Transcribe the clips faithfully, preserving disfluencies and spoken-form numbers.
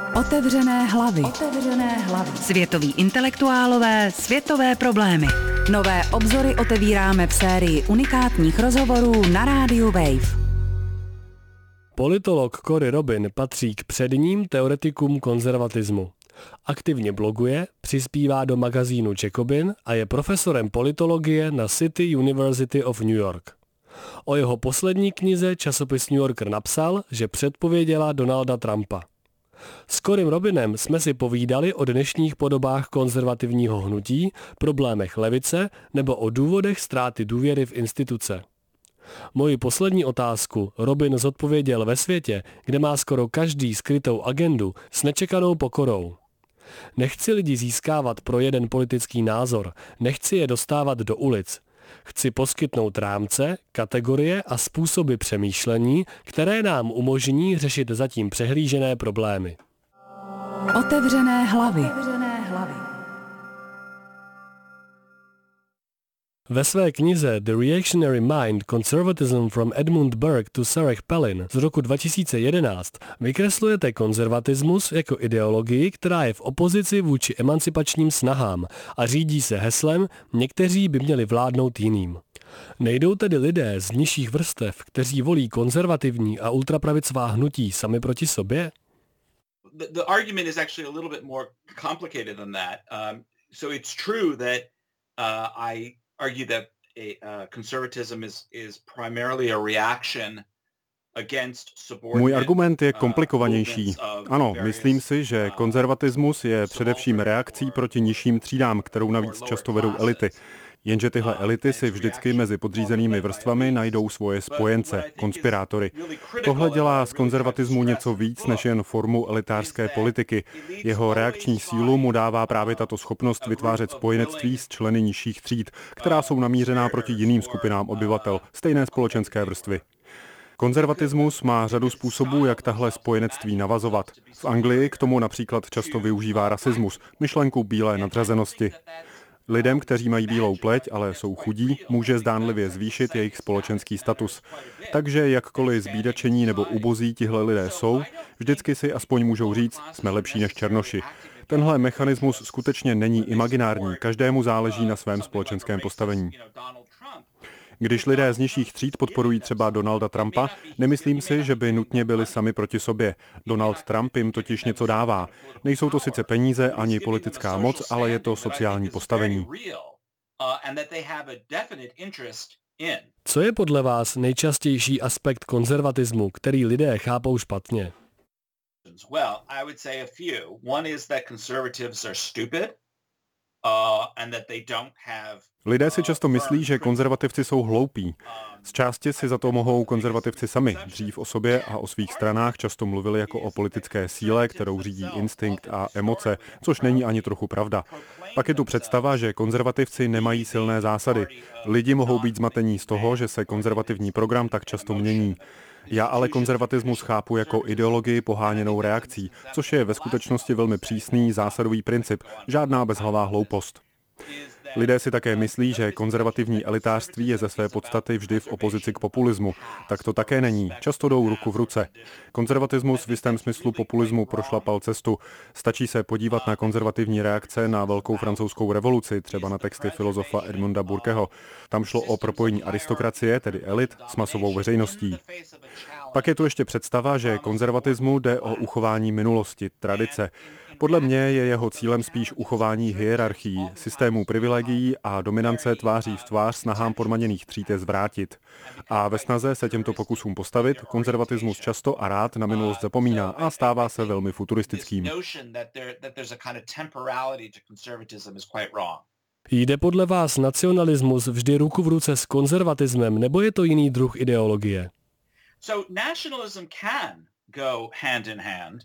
Otevřené hlavy. Otevřené hlavy. Světoví intelektuálové, světové problémy. Nové obzory otevíráme v sérii unikátních rozhovorů na rádiu Wave. Politolog Cory Robin patří k předním teoretikům konzervatismu. Aktivně bloguje, přispívá do magazínu Jacobin a je profesorem politologie na City University of New York. O jeho poslední knize časopis New Yorker napsal, že předpověděla Donalda Trumpa. S Corym Robinem jsme si povídali o dnešních podobách konzervativního hnutí, problémech levice nebo o důvodech ztráty důvěry v instituce. Moji poslední otázku Robin zodpověděl ve světě, kde má skoro každý skrytou agendu s nečekanou pokorou. Nechci lidi získávat pro jeden politický názor, nechci je dostávat do ulic. Chci poskytnout rámce, kategorie a způsoby přemýšlení, které nám umožní řešit zatím přehlížené problémy. Otevřené hlavy. Otevřené hlavy. Ve své knize The Reactionary Mind, Conservatism from Edmund Burke to Sarah Palin z roku dva tisíce jedenáct vykreslujete konzervatismus jako ideologii, která je v opozici vůči emancipačním snahám a řídí se heslem někteří by měli vládnout jiným. Nejdou tedy lidé z nižších vrstev, kteří volí konzervativní a ultrapravicová hnutí, sami proti sobě? The, the argument is actually a little bit more complicated than that. Um, so it's true that uh, I argue that a uh, conservatism is is primarily a reaction against subordinate. Můj argument je komplikovanější. Ano, myslím si, že konzervatismus je především reakcí proti nižším třídám, kterou navíc často vedou elity. Jenže tyhle elity si vždycky mezi podřízenými vrstvami najdou svoje spojence, konspirátory. Tohle dělá z konzervatismu něco víc než jen formu elitářské politiky. Jeho reakční sílu mu dává právě tato schopnost vytvářet spojenectví s členy nižších tříd, která jsou namířená proti jiným skupinám obyvatel stejné společenské vrstvy. Konzervatismus má řadu způsobů, jak tahle spojenectví navazovat. V Anglii k tomu například často využívá rasismus, myšlenku bílé nadřazenosti. Lidem, kteří mají bílou pleť, ale jsou chudí, může zdánlivě zvýšit jejich společenský status. Takže jakkoliv zbídačení nebo ubozí tihle lidé jsou, vždycky si aspoň můžou říct, jsme lepší než černoši. Tenhle mechanismus skutečně není imaginární, každému záleží na svém společenském postavení. Když lidé z nižších tříd podporují třeba Donalda Trumpa, nemyslím si, že by nutně byli sami proti sobě. Donald Trump jim totiž něco dává. Nejsou to sice peníze ani politická moc, ale je to sociální postavení. Co je podle vás nejčastější aspekt konzervatismu, který lidé chápou špatně? Well, I would say a few. One is that conservatives are stupid. Uh, and that they don't have, Lidé si často myslí, že konzervativci jsou hloupí. Z části si za to mohou konzervativci sami. Dřív o sobě a o svých stranách často mluvili jako o politické síle, kterou řídí instinkt a emoce, což není ani trochu pravda. Pak je tu představa, že konzervativci nemají silné zásady. Lidi mohou být zmatení z toho, že se konzervativní program tak často mění. Já ale konzervatismus chápu jako ideologii poháněnou reakcí, což je ve skutečnosti velmi přísný zásadový princip, žádná bezhlavá hloupost. Lidé si také myslí, že konzervativní elitářství je ze své podstaty vždy v opozici k populismu. Tak to také není. Často jdou ruku v ruce. Konzervatismus v jistém smyslu populismu prošlapal cestu. Stačí se podívat na konzervativní reakce na velkou francouzskou revoluci, třeba na texty filozofa Edmunda Burkeho. Tam šlo o propojení aristokracie, tedy elit, s masovou veřejností. Pak je tu ještě představa, že konzervatismu jde o uchování minulosti, tradice. Podle mě je jeho cílem spíš uchování hierarchií, systémů privilegií a dominance tváří v tvář snahám podmaněných tříd je zvrátit. A ve snaze se těmto pokusům postavit, konzervatismus často a rád na minulost zapomíná a stává se velmi futuristickým. Jde podle vás nacionalismus vždy ruku v ruce s konzervatismem, nebo je to jiný druh ideologie? So nationalism can go hand in hand.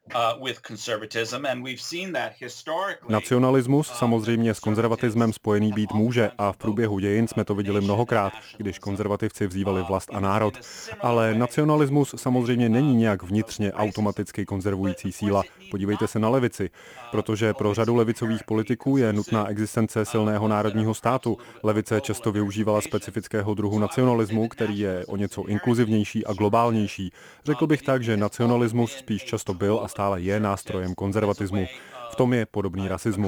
Nacionalismus samozřejmě s konzervatismem spojený být může a v průběhu dějin jsme to viděli mnohokrát, když konzervativci vzývali vlast a národ. Ale nacionalismus samozřejmě není nějak vnitřně automaticky konzervující síla. Podívejte se na levici, protože pro řadu levicových politiků je nutná existence silného národního státu. Levice často využívala specifického druhu nacionalismu, který je o něco inkluzivnější a globálnější. Řekl bych tak, že nacionalismus spíš často byl a stále je nástrojem konzervatismu. V tom je podobný rasismu.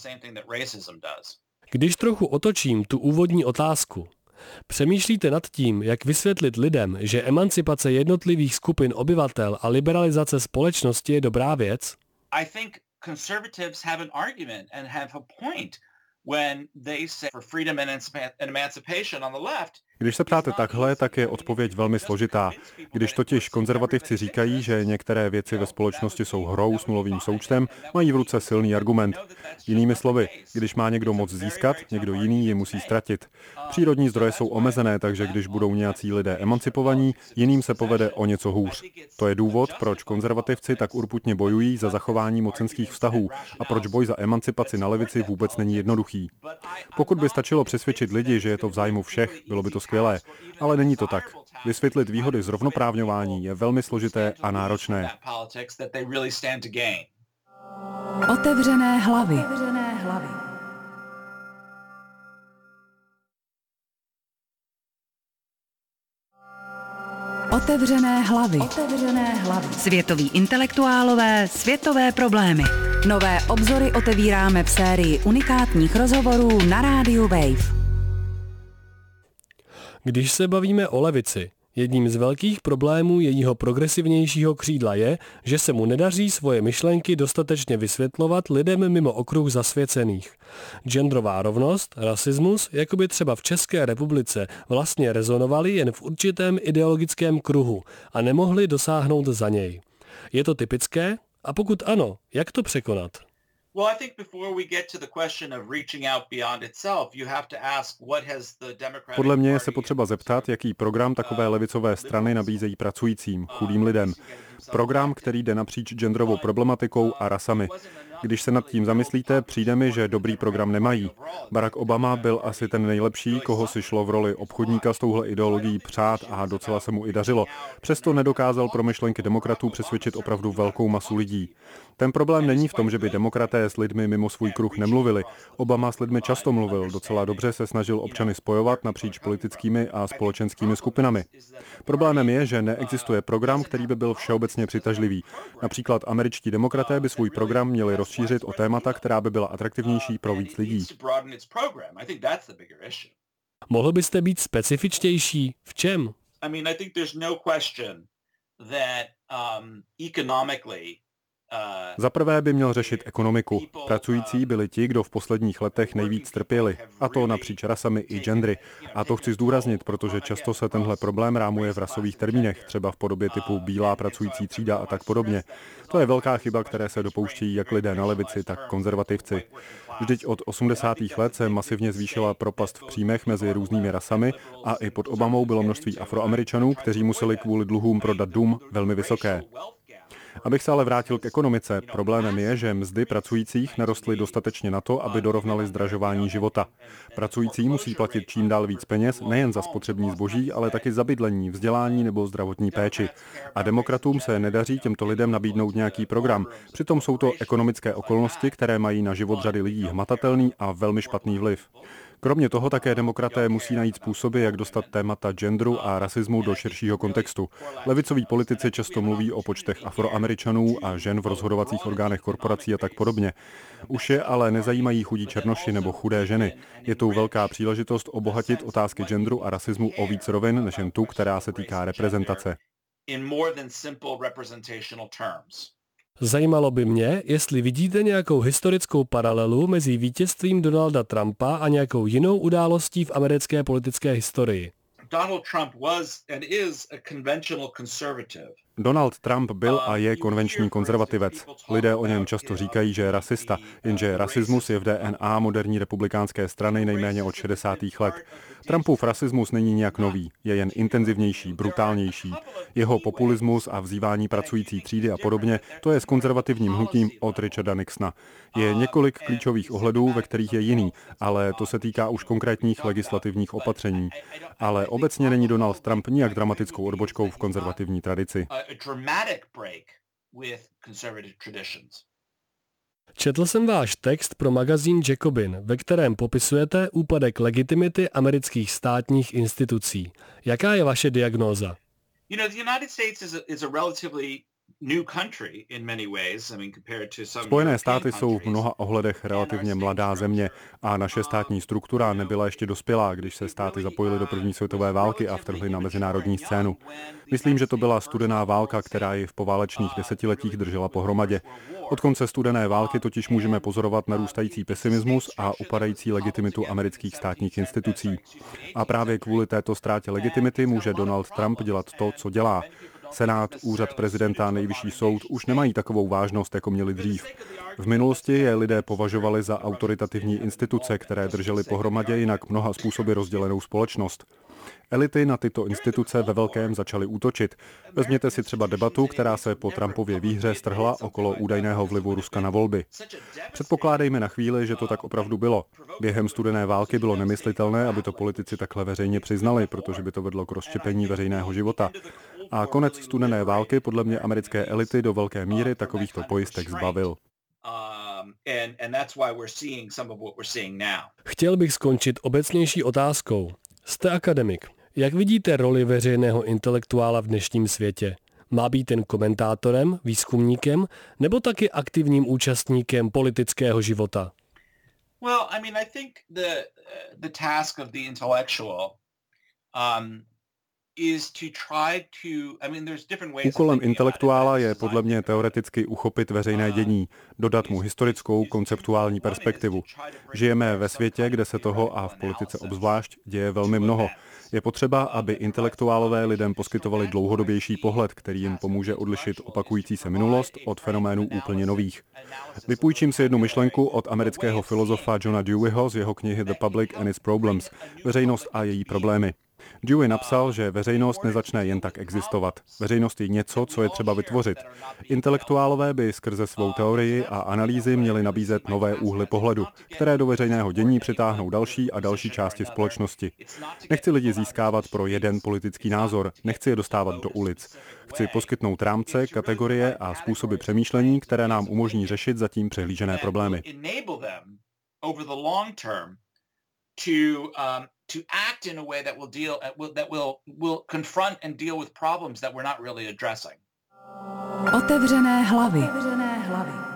Když trochu otočím tu úvodní otázku, přemýšlíte nad tím, jak vysvětlit lidem, že emancipace jednotlivých skupin obyvatel a liberalizace společnosti je dobrá věc? I think conservatives have an argument and have a point when they say for freedom and emancipation on the left. Když se ptáte takhle, tak je odpověď velmi složitá. Když totiž konzervativci říkají, že některé věci ve společnosti jsou hrou s nulovým součtem, mají v ruce silný argument. Jinými slovy, když má někdo moc získat, někdo jiný ji musí ztratit. Přírodní zdroje jsou omezené, takže když budou nějací lidé emancipovaní, jiným se povede o něco hůř. To je důvod, proč konzervativci tak urputně bojují za zachování mocenských vztahů a proč boj za emancipaci na levici vůbec není jednoduchý. Pokud by stačilo přesvědčit lidi, že je to v zájmu všech, bylo by to skvělé, ale není to tak. Vysvětlit výhody zrovnoprávňování je velmi složité a náročné. Otevřené hlavy. Otevřené hlavy. Otevřené hlavy. Otevřené hlavy. Světoví intelektuálové, světové problémy. Nové obzory otevíráme v sérii unikátních rozhovorů na rádiu Wave. Když se bavíme o levici, jedním z velkých problémů jejího progresivnějšího křídla je, že se mu nedaří svoje myšlenky dostatečně vysvětlovat lidem mimo okruh zasvěcených. Genderová rovnost, rasismus, jako by třeba v České republice, vlastně rezonovaly jen v určitém ideologickém kruhu a nemohli dosáhnout za něj. Je to typické? A pokud ano, jak to překonat? Well, I think before we get to the question of reaching out beyond itself, you have to ask what has the Democratic Podle mě je se potřeba zeptat, jaký program takové levicové strany nabízejí pracujícím, chudým lidem. Program, který jde napříč genderovou problematikou a rasami. Když se nad tím zamyslíte, přijde mi, že dobrý program nemají. Barack Obama byl asi ten nejlepší, koho si šlo v roli obchodníka s touhle ideologií přát a docela se mu i dařilo. Přesto nedokázal pro myšlenky demokratů přesvědčit opravdu velkou masu lidí. Ten problém není v tom, že by demokraté s lidmi mimo svůj kruh nemluvili. Obama s lidmi často mluvil, docela dobře se snažil občany spojovat napříč politickými a společenskými skupinami. Problémem je, že neexistuje program, který by byl všeobecně přitažlivý. Například američtí demokraté by svůj program měli rozšířit o témata, která by byla atraktivnější pro víc lidí. Mohl byste být specifičtější? V čem? I mean, I think there's no question that um, economically Za prvé by měl řešit ekonomiku. Pracující byli ti, kdo v posledních letech nejvíc trpěli. A to napříč rasami i gendry. A to chci zdůraznit, protože často se tenhle problém rámuje v rasových termínech, třeba v podobě typu bílá pracující třída a tak podobně. To je velká chyba, které se dopouštějí jak lidé na levici, tak konzervativci. Vždyť od osmdesátých let se masivně zvýšila propast v příjmech mezi různými rasami a i pod Obamou bylo množství Afroameričanů, kteří museli kvůli dluhům prodat dům, velmi vysoké. Abych se ale vrátil k ekonomice, problémem je, že mzdy pracujících narostly dostatečně na to, aby dorovnaly zdražování života. Pracující musí platit čím dál víc peněz nejen za spotřební zboží, ale taky za bydlení, vzdělání nebo zdravotní péči. A demokratům se nedaří těmto lidem nabídnout nějaký program. Přitom jsou to ekonomické okolnosti, které mají na život řady lidí hmatatelný a velmi špatný vliv. Kromě toho také demokraté musí najít způsoby, jak dostat témata genderu a rasismu do širšího kontextu. Levicoví politici často mluví o počtech Afroameričanů a žen v rozhodovacích orgánech korporací a tak podobně. Už je ale nezajímají chudí černoši nebo chudé ženy. Je tu velká příležitost obohatit otázky genderu a rasismu o víc rovin, než jen tu, která se týká reprezentace. Zajímalo by mě, jestli vidíte nějakou historickou paralelu mezi vítězstvím Donalda Trumpa a nějakou jinou událostí v americké politické historii. Donald Trump was and is a conventional conservative. Donald Trump byl a je konvenční konzervativec. Lidé o něm často říkají, že je rasista, jenže rasismus je v D N A moderní republikánské strany nejméně od šedesátých let. Trumpův rasismus není nějak nový, je jen intenzivnější, brutálnější. Jeho populismus a vzývání pracující třídy a podobně, to je s konzervativním hnutím od Richarda Nixona. Je několik klíčových ohledů, ve kterých je jiný, ale to se týká už konkrétních legislativních opatření. Ale obecně není Donald Trump nijak dramatickou odbočkou v konzervativní tradici. Četl jsem váš text pro magazín Jacobin, ve kterém popisujete úpadek legitimity amerických státních institucí. Jaká je vaše diagnóza? You know, the United States is a, is a relatively Spojené státy jsou v mnoha ohledech relativně mladá země a naše státní struktura nebyla ještě dospělá, když se státy zapojily do první světové války a vtrhly na mezinárodní scénu. Myslím, že to byla studená válka, která ji v poválečných desetiletích držela pohromadě. Od konce studené války totiž můžeme pozorovat narůstající pesimismus a upadající legitimitu amerických státních institucí. A právě kvůli této ztrátě legitimity může Donald Trump dělat to, co dělá. Senát, úřad prezidenta, nejvyšší soud už nemají takovou vážnost, jako měli dřív. V minulosti je lidé považovali za autoritativní instituce, které držely pohromadě jinak mnoha způsoby rozdělenou společnost. Elity na tyto instituce ve velkém začaly útočit. Vezměte si třeba debatu, která se po Trumpově výhře strhla okolo údajného vlivu Ruska na volby. Předpokládejme na chvíli, že to tak opravdu bylo. Během studené války bylo nemyslitelné, aby to politici takhle veřejně přiznali, protože by to vedlo k rozštěpení veřejného života. A konec studené války podle mě americké elity do velké míry takovýchto pojistek zbavil. Chtěl bych skončit obecnější otázkou. Jste akademik. Jak vidíte roli veřejného intelektuála v dnešním světě? Má být jen komentátorem, výzkumníkem, nebo taky aktivním účastníkem politického života? Well, I mean, I think the the task of the intellectual um, is to try to, I mean, there's different ways. Úkolem intelektuála je podle mě teoreticky uchopit veřejné dění, dodat mu historickou, konceptuální perspektivu. Žijeme ve světě, kde se toho, a v politice obzvlášť, děje velmi mnoho. Je potřeba, aby intelektuálové lidem poskytovali dlouhodobější pohled, který jim pomůže odlišit opakující se minulost od fenoménů úplně nových. Vypůjčím si jednu myšlenku od amerického filozofa Johna Deweyho z jeho knihy The Public and its Problems, Veřejnost a její problémy. Dewey napsal, že veřejnost nezačne jen tak existovat. Veřejnost je něco, co je třeba vytvořit. Intelektuálové by skrze svou teorii a analýzy měli nabízet nové úhly pohledu, které do veřejného dění přitáhnou další a další části společnosti. Nechci lidi získávat pro jeden politický názor, nechci je dostávat do ulic. Chci poskytnout rámce, kategorie a způsoby přemýšlení, které nám umožní řešit zatím přehlížené problémy. to act in a way that will deal will, that will will confront and deal with problems that we're not really addressing. Otevřené hlavy. Otevřené hlavy.